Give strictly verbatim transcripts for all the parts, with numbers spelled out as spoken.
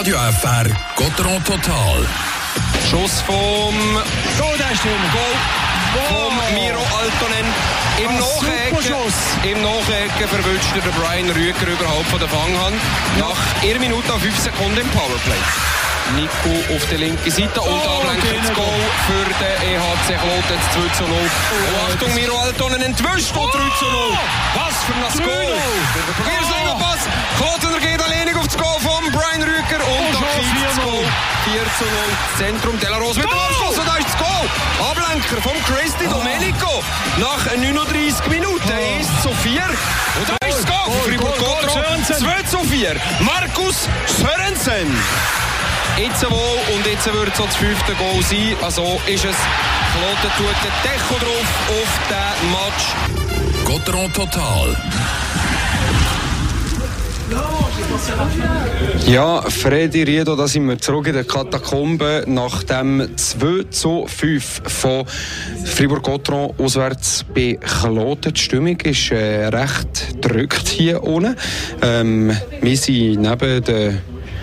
Radio F R Gotteron Total. Schuss vom Goal, der ist drin. Goal vom Miro Aaltonen. Im Nachecken, im Nachecken verwünscht der Brian Rüegger überhaupt von der Fanghand. Nach einer Minute und fünf Sekunden im Powerplay. Nico auf der linken Seite und oh, ablenkt das Goal für den E H C Kloten zwei zu null. Oh, Achtung, Miro Aaltonen entwischt und drei zu null. Was für ein Goal! Der Pass. Kloten geht alleinig auf das Goal von Brian Rüegger und da kriegt das Goal. vier zu null. Zentrum Delaros mit dem Abschluss und da ist das Goal. Ablenker vom Christy Domenico. Nach neununddreißig Minuten eins zu vier. Und da ist das Goal für Fribourg-Gotteron. zwei zu vier. Markus Sørensen. Jetzt wohl und jetzt wird es so das fünfte Goal sein. Also ist es. Kloten tut den Deckel drauf auf den Match. Gotteron Total. Ja, Freddy Riedo, da sind wir zurück in der Katakombe nach dem zwei zu fünf von Fribourg-Gotteron auswärts bei Kloten. Die Stimmung ist äh, recht drückt hier unten. Ähm, wir sind neben der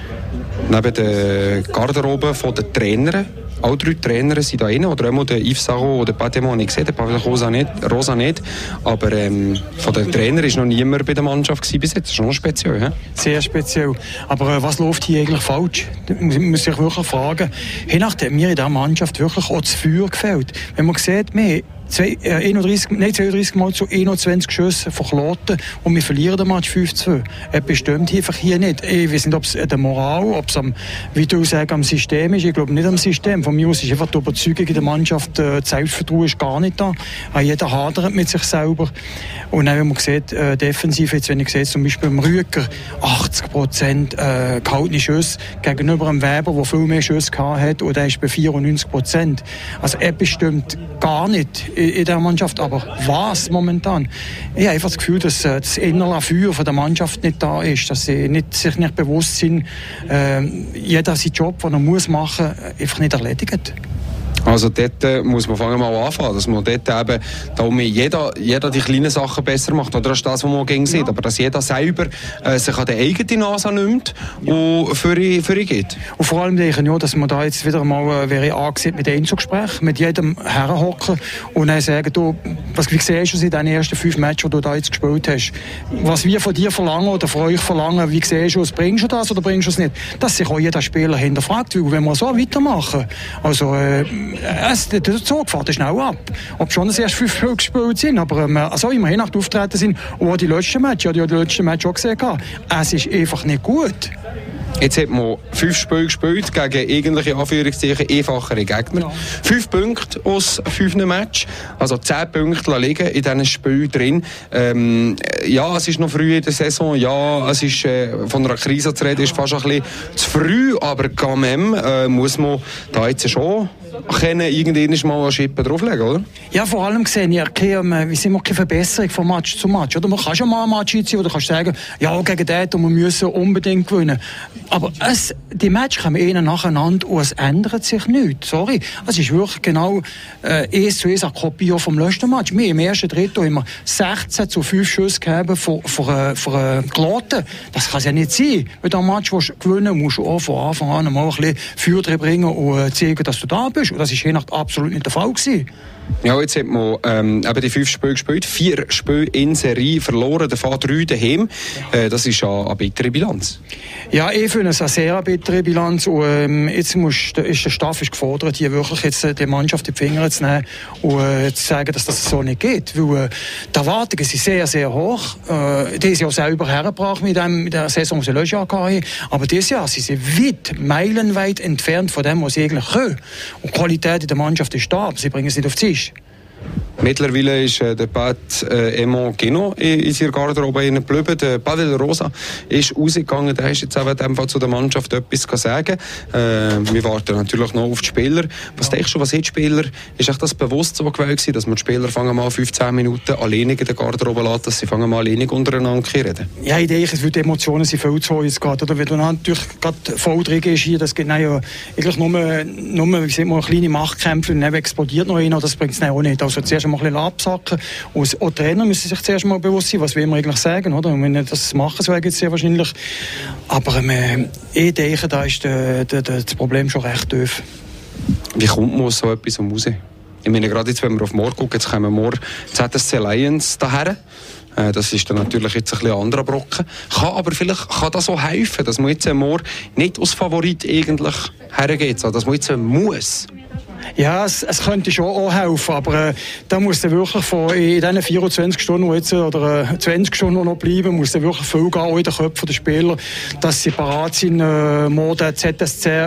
neben der Garderobe von den Trainern. Alle drei Trainer sind da rein, oder einmal der Yves Sarro oder Patemo habe ich gesehen, der Pavel Rosa nicht, Rosa nicht. Aber ähm, von den Trainern war noch niemand bei der Mannschaft gewesen bis jetzt. Das ist schon speziell. He? Sehr speziell. Aber äh, was läuft hier eigentlich falsch? Da muss man sich wirklich fragen. Je nachdem mir in dieser Mannschaft wirklich auch das Feuer gefällt. Wenn man sieht, wir Zwei, äh, einunddreißig, nein, zweiunddreißig Mal zu einundzwanzig Schüsse von Kloten und wir verlieren den Match fünf zu zwei. Es bestimmt einfach hier nicht. Ich weiß nicht, ob es an der Moral, ob es am, wie du sagst, am System ist. Ich glaube nicht am System. Von mir aus ist einfach die Überzeugung in der Mannschaft, äh, das Selbstvertrauen ist gar nicht da. Auch jeder hadert mit sich selber. Und dann, wenn man sieht, äh, defensiv, jetzt, wenn ich sehe, zum Beispiel im Rüegger, achtzig Prozent äh, gehaltene Schüsse gegenüber dem Weber, der viel mehr Schüsse gehabt hat, und der ist bei vierundneunzig Prozent. Also er bestimmt gar nicht in der Mannschaft, aber was momentan? Ich habe einfach das Gefühl, dass äh, das innere Feuer von der Mannschaft nicht da ist, dass sie nicht, sich nicht bewusst sind, äh, jeder seinen Job, den er muss machen muss, einfach nicht erledigt. Also dort äh, muss man fangen mal anfangen, dass man dort eben, da jeder, jeder die kleinen Sachen besser macht, oder das ist das, was man gegen sieht, ja. Aber dass jeder selber äh, sich an die eigene Nase nimmt und für ihn, für ihn geht. Und vor allem denke ich ja, dass man da jetzt wieder mal äh, wäre angesehen mit Einzelgespräch, mit jedem herhocken und dann sagen, du, was wie siehst du in den ersten fünf Matches, die du da jetzt gespielt hast, was wir von dir verlangen oder von euch verlangen, wie siehst du es, bringst du das oder bringst du es nicht? Dass sich auch jeder Spieler hinterfragt, weil wenn wir so weitermachen, also äh, es, der Zug fährt schnell ab. Ob schon das erst fünf Spiele gespielt sind, aber ähm, also immer nach auftreten sind, und auch die letzten Matches, ja, die, die letzten Matches auch gesehen haben, es ist einfach nicht gut. Jetzt hat man fünf Spiele gespielt gegen irgendwelche Anführungszeichen einfachere Gegner. Ja. Fünf Punkte aus fünf Matches, also zehn Punkte liegen in diesen Spielen drin. Ähm, ja, es ist noch früh in der Saison, ja, es ist äh, von einer Krise zu reden, ist fast ein bisschen zu früh, aber quand même äh, muss man da jetzt schon können irgendwann mal eine Schippe drauflegen, oder? Ja, vor allem gesehen, ich erkenne, wie sind wir keine Verbesserung von Match zu Match. Oder man kann schon mal ein Match einziehen, oder kannst sagen, ja, gegen den und wir müssen unbedingt gewinnen. Aber es, die Matches kommen innen nacheinander und es ändert sich nichts. Sorry. Es ist wirklich genau äh, eins zu eins eine Kopie vom letzten Match. Wir im ersten Drittel haben wir sechzehn zu fünf Schüsse gegeben für, für, für, für Kloten. Das kann es ja nicht sein. Wenn du ein Match gewinnen willst, musst du auch von Anfang an mal ein bisschen Feuer drin bringen und zeigen, dass du da bist. Und das war je nach absolut nicht der Fall gewesen. Ja, jetzt hat man ähm, eben die fünf Spiele gespielt, vier Spiele in Serie verloren, davon drei daheim. Äh, das ist eine, eine bittere Bilanz. Ja, ich finde es eine sehr bittere Bilanz. Und, ähm, jetzt muss, ist der Staff ist gefordert, hier wirklich jetzt, äh, die Mannschaft in die Finger zu nehmen und äh, zu sagen, dass das so nicht geht. Weil äh, die Erwartungen sind sehr, sehr hoch. Äh, die sind ja selber hergebracht mit, dem, mit der Saison, die sie letztes Jahr hatten. Aber dieses Jahr sind sie weit, meilenweit entfernt von dem, was sie eigentlich können. Und die Qualität in der Mannschaft ist da, aber sie bringen es nicht auf den Tisch. Mittlerweile ist äh, der Pat äh, Emo Gino in, in seiner Garderobe geblieben. Der Pavel Rosa ist rausgegangen. Der ist jetzt auch in dem Fall zu der Mannschaft etwas zu sagen. Äh, wir warten natürlich noch auf die Spieler. Was denkst du, was sind die Spieler? Ist echt das bewusst so gewählt gewesen, dass man die Spieler fangen mal fünfzehn Minuten alleine in der Garderobe lassen, dass sie fangen mal alleine untereinander reden? Ja, ich denke, es wird die Emotionen sind viel zu hoch jetzt gerade. Oder wenn du natürlich gerade voll drin ist hier, das geht ja eigentlich nur, nur wie sieht man, kleine Machtkämpfe und dann explodiert noch einer. Das bringt es auch nicht. Also zuerst mal ein bisschen absacken. Und auch die Trainer müssen sich zuerst mal bewusst sein, was will man eigentlich sagen, oder? Und wenn wir das machen, so jetzt sehr wahrscheinlich. Aber ähm, ich denke, da ist de, de, de, das Problem schon recht tief. Wie kommt man aus so etwas raus? Ich meine, gerade jetzt, wenn wir auf morgen gucken, jetzt kommen morgen Z S C Lions daher. Das ist dann natürlich jetzt ein bisschen ein anderer Brocken. Kann aber vielleicht kann das auch helfen, dass man jetzt morgen nicht als Favorit eigentlich hergeht, sondern dass man jetzt muss. Ja, es, es könnte schon auch helfen, aber äh, da muss dann wirklich von in diesen vierundzwanzig Stunden jetzt, oder äh, zwanzig Stunden noch bleiben, muss dann wirklich viel gehen, auch in den Köpfen der Spieler, dass sie parat sind, äh, morgen Z S C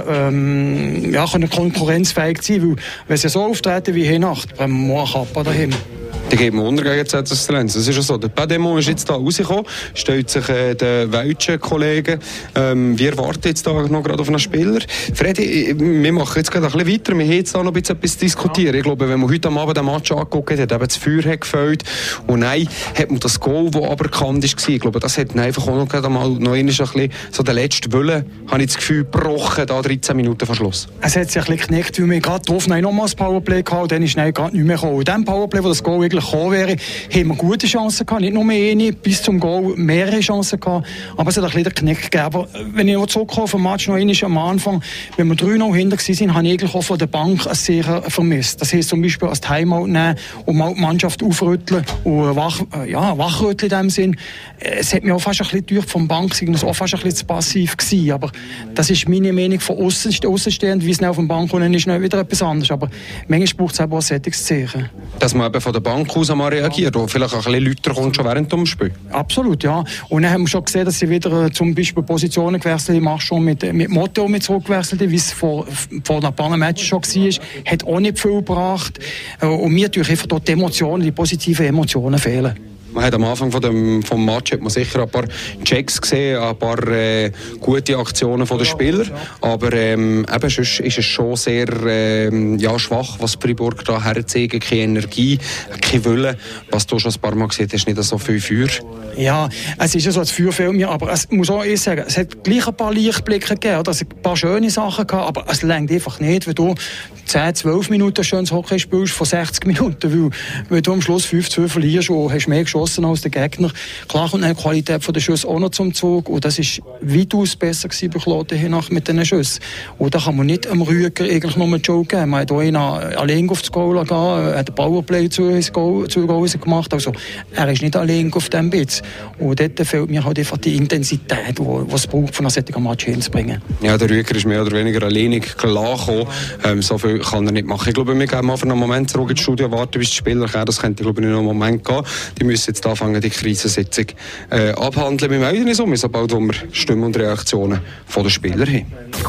ähm, ja, können konkurrenzfähig sein, weil wenn sie so auftreten wie Henacht, beim morgen Kappa daheim. Die geben wir unter gegen Z S C Lions. Das ist ja so. Der Pademont ist jetzt da rausgekommen, stellt sich äh, den welschen Kollegen. Ähm, wir warten jetzt da noch gerade auf einen Spieler. Freddy, wir machen jetzt gerade ein bisschen weiter. Wir haben jetzt da noch ein bisschen etwas diskutieren. Ich glaube, wenn man heute am Abend den Match angeguckt hat, hat eben das Feuer hat gefällt. Und nein, hat man das Goal, das aberkannt war. Ich glaube, das hat einfach auch noch gerade mal noch ein bisschen so den letzten Willen, habe ich das Gefühl, gebrochen, da dreizehn Minuten vor Schluss. Es hat sich ein bisschen geknickt, weil wir gerade drauf nochmal das Powerplay gehabt und dann ist es gerade nicht mehr gekommen. In diesem Powerplay, wo das Goal eigentlich gekommen wäre, haben wir gute Chancen gehabt, nicht nur eine, bis zum Goal mehrere Chancen gehabt, aber es hat ein bisschen Knick gegeben. Aber wenn ich zurückkomme vom Match noch einmal am Anfang, wenn wir drei noch hinter waren, habe ich eigentlich auch von der Bank ein sehr vermisst. Das heisst zum Beispiel als Timeout nehmen und mal die Mannschaft aufrütteln und wach, ja, wachrütteln in dem Sinn. Es hat mich auch fast ein bisschen durch vom Bank, es war auch fast ein bisschen zu passiv gewesen, aber das ist meine Meinung von Aussenstehend, wie es auf dem Bank kommt, ist noch wieder etwas anderes, aber manchmal braucht es eben auch ein solches Zeichen. Dass man eben von der Bank aus einmal reagiert, wo vielleicht auch ein bisschen Leute kommt schon während dem Spiel. Absolut, ja. Und dann haben wir schon gesehen, dass sie wieder äh, zum Beispiel Positionen gewechselt haben, machst schon mit, mit Motto mit zurückgewechselt, wie es vor, vor ein paar Matches schon war. Hat auch nicht viel gebracht. Äh, und mir tun einfach dort die Emotionen, die positiven Emotionen fehlen. Man hat am Anfang von dem, vom Match hat man sicher ein paar Checks gesehen, ein paar äh, gute Aktionen von den Spielern, aber ähm, eben sonst ist es schon sehr ähm, ja, schwach, was Freiburg da herzeigen, keine Energie, kein Wille, was du schon ein paar Mal gesehen hast, nicht so viel Feuer. Ja, es ist ja so, das Feuer fehlt mir, aber es muss auch ich sagen, es hat gleich ein paar Lichtblicke gegeben, oder? Es hat ein paar schöne Sachen gehabt, aber es reicht einfach nicht, wenn du zehn, zwölf Minuten schönes Hockey spielst von sechzig Minuten, weil, weil du am Schluss fünf zu zwei verlierst und hast mehr geschossen als der Gegner. Klar kommt die Qualität der Schüsse auch noch zum Zug und das ist weitaus besser gewesen bei Kloten hinach mit diesen Schüssen. Und da kann man nicht am Rüger eigentlich nur einen Joke geben. Man hat auch einen allein auf das Goal gegeben, hat ein Powerplay zu Goal gemacht, also er ist nicht allein auf dem Bitz. Und dort fehlt mir halt einfach die Intensität, die es braucht, von einem solchen Match hinzubringen. Ja, der Rüger ist mehr oder weniger alleinig klargekommen. Ähm, so viel kann er nicht machen. Ich glaube, wir gehen mal für einen Moment zurück ins Studio, warten, bis die Spieler kommen. Das könnte, glaube ich, nicht noch einen Moment gehen. Die müssen jetzt anfangen, die Krisensitzung äh, abhandeln. Wir melden uns um, sobald wir Stimmen und Reaktionen von den Spielern haben.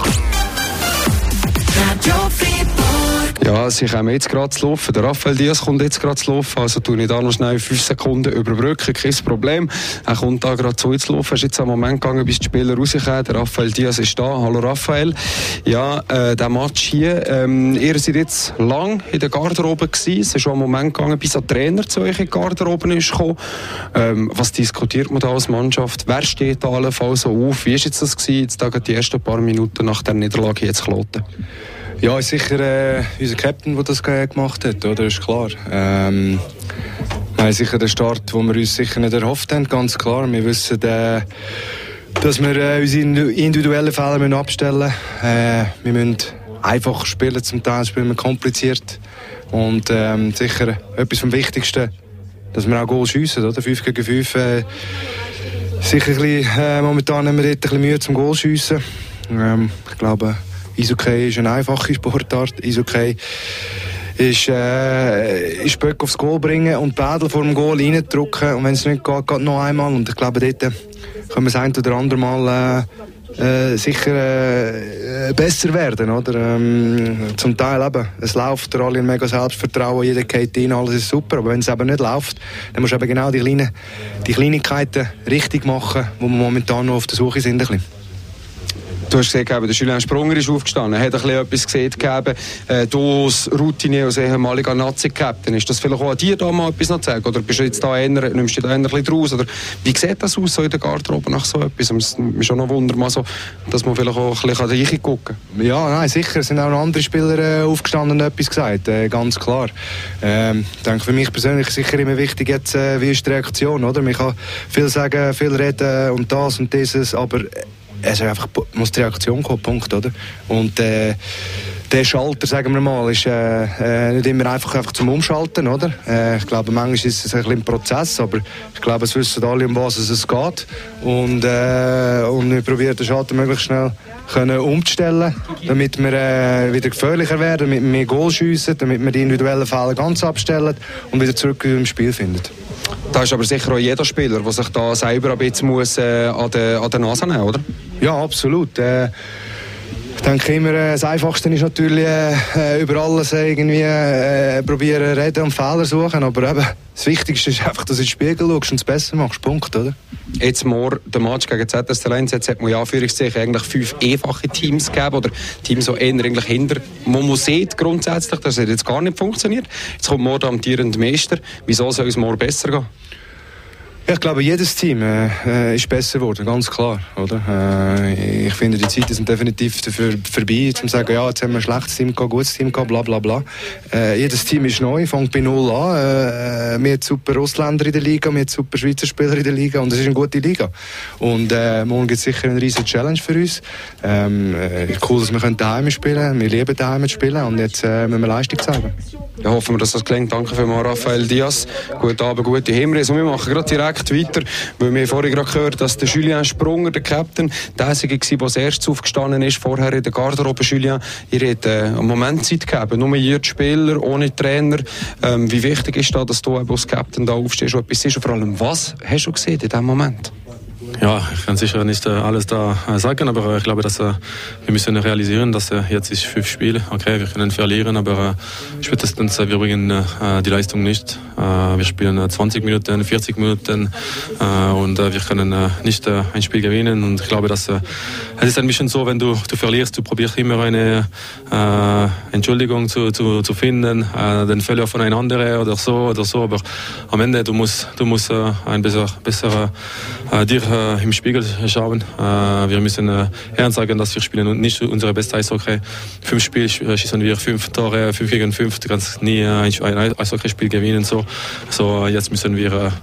Ja, sie kommen jetzt gerade zu laufen. Der Raphael Diaz kommt jetzt gerade zu laufen. Also tue ich da noch schnell fünf Sekunden überbrücken, kein Problem. Er kommt da gerade zu zu laufen. Es ist jetzt am Moment gegangen, bis die Spieler rauskommen. Der Raphael Diaz ist da. Hallo Raphael. Ja, äh, der Match hier. Ähm, ihr seid jetzt lang in der Garderobe gewesen. Es ist schon am Moment gegangen, bis ein Trainer zu euch in die Garderobe ist gekommen. Ähm, was diskutiert man da als Mannschaft? Wer steht da allenfalls so auf? Wie ist jetzt das gewesen? Jetzt da die ersten paar Minuten nach der Niederlage jetzt Kloten? Ja, ist sicher äh, unser Captain, der das gemacht hat, oder? Ist klar. Ähm, wir haben sicher den Start, den wir uns sicher nicht erhofft haben, ganz klar. Wir wissen, äh, dass wir äh, unsere individuellen Fehler müssen abstellen müssen. Äh, wir müssen einfach spielen, zum Teil spielen wir kompliziert. Und ähm, sicher etwas vom Wichtigsten, dass wir auch Goal schiessen, oder? fünf gegen fünf. Äh, sicher ein bisschen, äh, momentan haben wir dort ein bisschen Mühe zum Goal schiessen. Ähm, ich glaube, Eishockey ist eine einfache Sportart. Eishockey ist, äh, ist Böck aufs Goal bringen und Bädel vor dem Goal reindrücken. Und wenn es nicht geht, geht noch einmal. Und ich glaube, dort können wir das ein oder andere Mal äh, äh, sicher äh, besser werden. Oder? Ähm, zum Teil eben, es läuft, alle ein mega Selbstvertrauen, jeder geht rein, alles ist super. Aber wenn es eben nicht läuft, dann musst du eben genau die, kleinen, die Kleinigkeiten richtig machen, wo wir momentan noch auf der Suche sind. Ein bisschen. Du hast gesehen, der Julien Sprunger ist aufgestanden, hat ein bisschen etwas gesehen gegeben. Äh, du als Routine, als ehemaliger Nazi-Captain, ist das vielleicht auch an dir da mal etwas noch zu sagen? Oder bist du jetzt da eher, nimmst du da eher ein bisschen draus? Oder wie sieht das aus so in der Garderobe nach so etwas? Es ist schon noch Wunder, mal so, dass man vielleicht auch ein bisschen reingucken kann. Ja, nein, sicher. Es sind auch noch andere Spieler äh, aufgestanden und etwas gesagt, äh, ganz klar. Ähm, ich denke, für mich persönlich ist sicher immer wichtig, jetzt, äh, wie ist die Reaktion, oder? Man kann viel sagen, viel reden und das und dieses, aber es ist einfach, muss die Reaktion kommen, Punkt, oder? Und äh, der Schalter, sagen wir mal, ist äh, äh, nicht immer einfach, einfach zum Umschalten, oder? Äh, ich glaube, manchmal ist es ein bisschen ein Prozess, aber ich glaube, es wissen alle, um was es geht. Und, äh, und wir probieren den Schalter möglichst schnell können umzustellen, damit wir äh, wieder gefährlicher werden, damit wir mehr Goal schiessen, damit wir die individuellen Fälle ganz abstellen und wieder zurück im Spiel finden. Da ist aber sicher auch jeder Spieler, der sich da selber ein bisschen muss, äh, an der an der Nase nehmen, oder? Ja, absolut. Äh, ich denke immer, äh, das Einfachste ist natürlich äh, über alles irgendwie äh, probieren, reden und Fehler suchen, aber eben, das Wichtigste ist einfach, dass du in den Spiegel schaust und es besser machst, Punkt, oder? Jetzt morgen, der Match gegen Z S C Lenz, jetzt hat man ja Anführungszeichen eigentlich fünf einfache Teams gegeben, oder Teams, die eher eigentlich hinter, wo man sieht grundsätzlich, das hat jetzt gar nicht funktioniert. Jetzt kommt morgen der amtierende Meister. Wieso soll es morgen besser gehen? Ja, ich glaube, jedes Team äh, ist besser geworden, ganz klar. Oder? Äh, ich finde, die Zeiten sind definitiv dafür vorbei, um zu sagen, ja, jetzt haben wir ein schlechtes Team gehabt, ein gutes Team gehabt, bla bla bla. Äh, jedes Team ist neu, fängt bei null an. Äh, wir haben super Ausländer in der Liga, wir haben super Schweizer Spieler in der Liga und es ist eine gute Liga. Und äh, morgen gibt es sicher eine riesige Challenge für uns. Ähm, äh, cool, dass wir daheim spielen können, wir lieben daheim zu spielen und jetzt äh, müssen wir Leistung zeigen. Ja, hoffen wir, dass das gelingt. Danke vielmals, Raphael Diaz. Guten Abend, gute Hinreise. Und wir machen gerade direkt weiter, weil wir vorhin gerade gehört, dass der Julien Sprunger, der Captain, der Einzige war, der als erstes aufgestanden ist, vorher in der Garderobe. Julien, ihr habt äh, einen Moment Zeit gegeben, nur ihr Spieler, ohne Trainer. Ähm, wie wichtig ist da, dass du als Captain da aufstehst und etwas siehst? Und vor allem, was hast du gesehen in diesem Moment? Ja, ich kann sicher nicht äh, alles da äh, sagen, aber äh, ich glaube, dass äh, wir müssen realisieren, dass äh, jetzt ist fünf Spiele. Okay, wir können verlieren, aber äh, spätestens äh, wir bringen äh, die Leistung nicht. Äh, wir spielen äh, zwanzig Minuten, vierzig Minuten äh, und äh, wir können äh, nicht äh, ein Spiel gewinnen. Und ich glaube, dass äh, es ist ein bisschen so, wenn du, du verlierst, du probierst immer eine äh, Entschuldigung zu, zu, zu finden, äh, den Fehler von einem anderen oder so oder so. Aber am Ende du musst du musst äh, ein besser besser äh, dir äh, im Spiegel schauen. Äh, wir müssen äh, ernst sagen, dass wir spielen und nicht unsere beste Eishockey. Fünf Spiele schießen wir fünf Tore, fünf gegen fünf. Du kannst nie ein, ein Eishockeyspiel gewinnen. So, so jetzt müssen wir äh,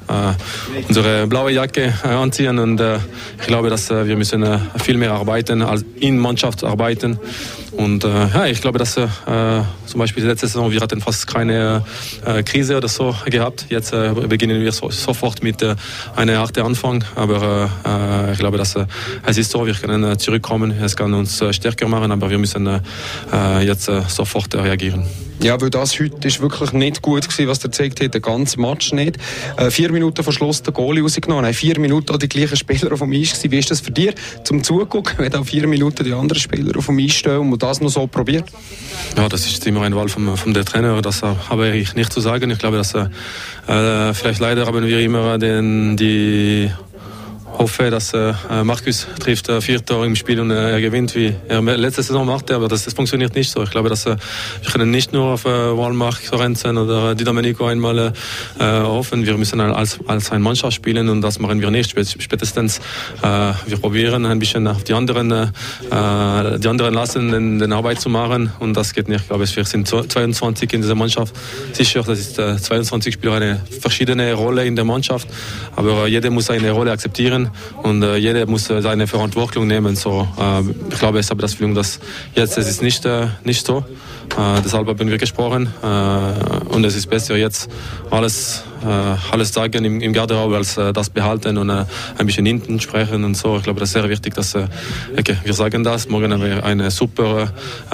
unsere blaue Jacke äh, anziehen und äh, ich glaube, dass äh, wir müssen äh, viel mehr arbeiten, als in Mannschaft arbeiten. Und äh, ja, ich glaube, dass äh, zum Beispiel letzte Saison wir hatten fast keine äh, Krise oder so gehabt. Jetzt äh, beginnen wir so, sofort mit äh, einem harten Anfang, aber äh, ich glaube, dass äh, es ist so, wir können äh, zurückkommen, es kann uns äh, stärker machen, aber wir müssen äh, jetzt äh, sofort äh, reagieren. Ja, weil das heute ist wirklich nicht gut gewesen, was der gezeigt hat, der ganze Match nicht. Äh, vier Minuten vor Schluss den Goalie rausgenommen, nein, vier Minuten auch die gleichen Spieler auf dem Eis gewesen. Wie ist das für dich, zum Zugucken, wenn da vier Minuten die anderen Spieler auf dem Eis stehen und das noch so probiert? Ja, das ist immer ein Wahl vom, vom der Trainer, das habe ich nicht zu sagen. Ich glaube, dass äh, vielleicht leider haben wir immer den, die hoffe, dass äh, Markus trifft äh, vier Tore im Spiel und äh, er gewinnt, wie er letzte Saison machte, aber das, das funktioniert nicht so. Ich glaube, dass äh, wir können nicht nur auf äh, Walmark, Sorensen oder Di Domenico einmal äh, hoffen. Wir müssen als, als eine Mannschaft spielen und das machen wir nicht. Spätestens äh, wir probieren ein bisschen auf die anderen, äh, die anderen lassen, den, den Arbeit zu machen und das geht nicht. Ich glaube, wir sind zweiundzwanzig in dieser Mannschaft. Sicher, das ist äh, zweiundzwanzig Spieler eine verschiedene Rolle in der Mannschaft, aber äh, jeder muss seine Rolle akzeptieren. Und äh, jeder muss äh, seine Verantwortung nehmen. So, äh, ich glaube, ich habe das Gefühl, dass jetzt es ist nicht, äh, nicht so. Äh, deshalb haben wir gesprochen. Äh, und es ist besser jetzt alles, äh, alles sagen im, im Garderobe als äh, das behalten und äh, ein bisschen hinten sprechen und so. Ich glaube, das ist sehr wichtig, dass äh, okay, wir sagen das. Morgen haben wir einen super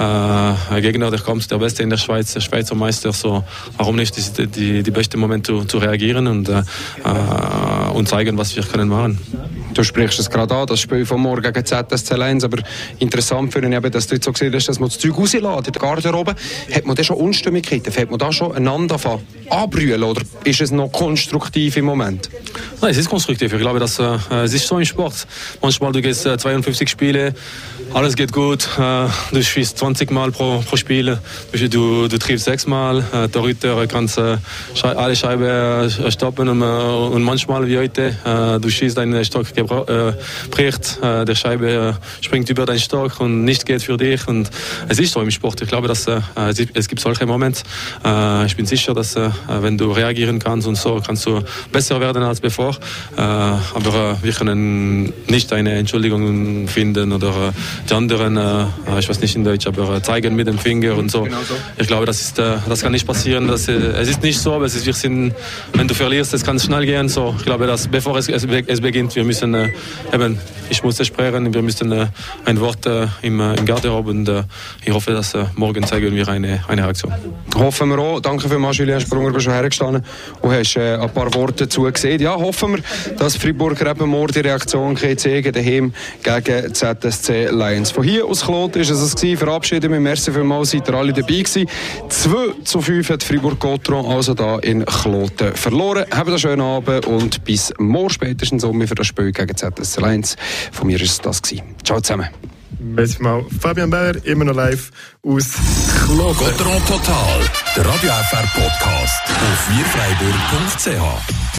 äh, Gegner, der kommt, der Beste in der Schweiz, der Schweizer Meister. So, warum nicht die, die, die beste Moment zu, zu reagieren und, äh, und zeigen, was wir können machen. Du sprichst es gerade an, das Spiel von morgen gegen Z S C Lions, aber interessant finde ich eben, dass du jetzt so gesehen hast, dass man das Zeug rauslässt in der Garderobe. Hat man da schon Unstimmigkeiten? Hat man da schon einander anbrüllen oder ist es noch konstruktiv im Moment? Nein, es ist konstruktiv. Ich glaube, dass, äh, es ist so im Sport. Manchmal du gehst äh, zweiundfünfzig Spiele, alles geht gut, äh, du schießt zwanzig Mal pro, pro Spiel, du, du, du triffst sechs Mal, äh, der Ritter kann äh, alle Scheiben äh, stoppen und, äh, und manchmal wie heute, äh, du schießt einen Stock gebra- äh, bricht, äh, der Scheibe äh, springt über deinen Stock und nicht geht für dich und es ist so im Sport. Ich glaube, dass äh, es gibt solche Momente. Äh, ich bin sicher, dass äh, wenn du reagieren kannst und so, kannst du besser werden als bevor. Äh, aber äh, wir können nicht eine Entschuldigung finden oder äh, die anderen, äh, ich weiß nicht in Deutsch, aber äh, zeigen mit dem Finger und so. Genau so. Ich glaube, das, ist, äh, das kann nicht passieren. Das, äh, es ist nicht so, aber es ist, wir sind, wenn du verlierst, es kann schnell gehen. So. Ich glaube, dass bevor es, es, es beginnt, wir müssen äh, eben, ich muss es sprechen, wir müssen äh, ein Wort äh, im, äh, im Garderobe und äh, ich hoffe, dass äh, morgen zeigen wir eine, eine Reaktion. Hoffen wir auch. Danke vielmals, Julien Sprunger, bist schon hergestanden und hast äh, ein paar Worte dazu gesehen. Ja, hoffen wir, dass Freiburger eben morgen die Reaktion zeigen daheim gegen Z S C Lions. Von hier aus Kloten ist es es. Verabschieden wir. Merci vielmals, seid ihr alle dabei gewesen. zwei zu fünf hat Fribourg-Gotteron also da in Kloten verloren. Habt einen schönen Abend und bis morgen spätestens um für das Spiel gegen Z S C Lions. Von mir ist das gewesen. Ciao zusammen. Merci mal. Fabian Bauer, immer noch live aus Kloten. Gotteron Total, der Radio F R Podcast auf wir freiburg punkt c h.